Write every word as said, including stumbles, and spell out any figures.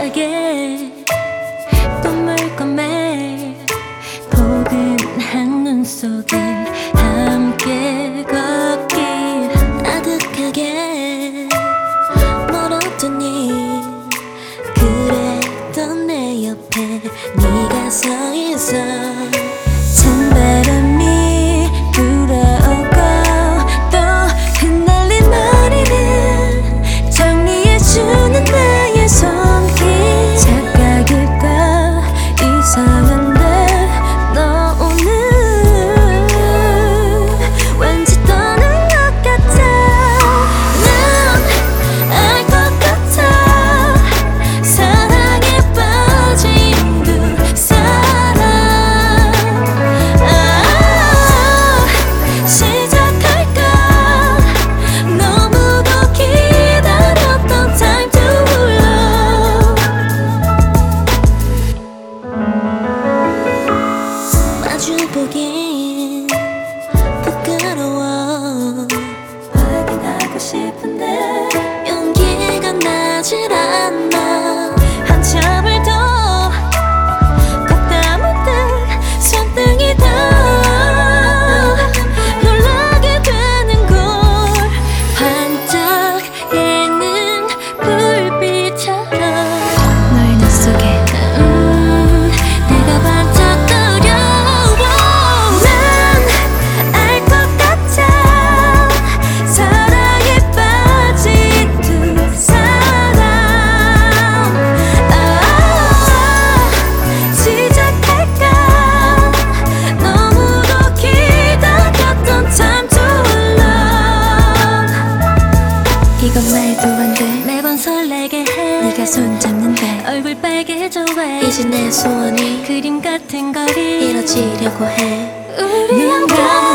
아득하게 또 물건매 포근한 눈 속을 함께 걷길 아득하게 멀었더니 그랬던 내 옆에 네가 서 있어 찬바람이 불어오고 또 흩날린 머리는 정리해주는 나의 손길 착각일까 이상한데 너 오늘 왠지 떠난 것 같아 난 알 것 같아 사랑에 빠진 두 사람 아 시작할까 너무도 기다렸던 time to love 마주보긴 부끄러워 확인하고 싶은데 용기가 나질 않아 한참을 더 걷다 문득 손등이 더 놀라게 되는 걸 반짝이는 불빛처럼 너의 눈 속에 음, 내가 반짝거려 난 알 것 같아 사랑에 빠진 두 사람 아 시작할까 너무도 기다렸던 time to love 이건 말도 안돼 매번 설레게 해 네가 손잡는데 얼굴 빨개져 왜 이제 내 소원이 그림 같은 거리 이뤄지려고 해 우리 한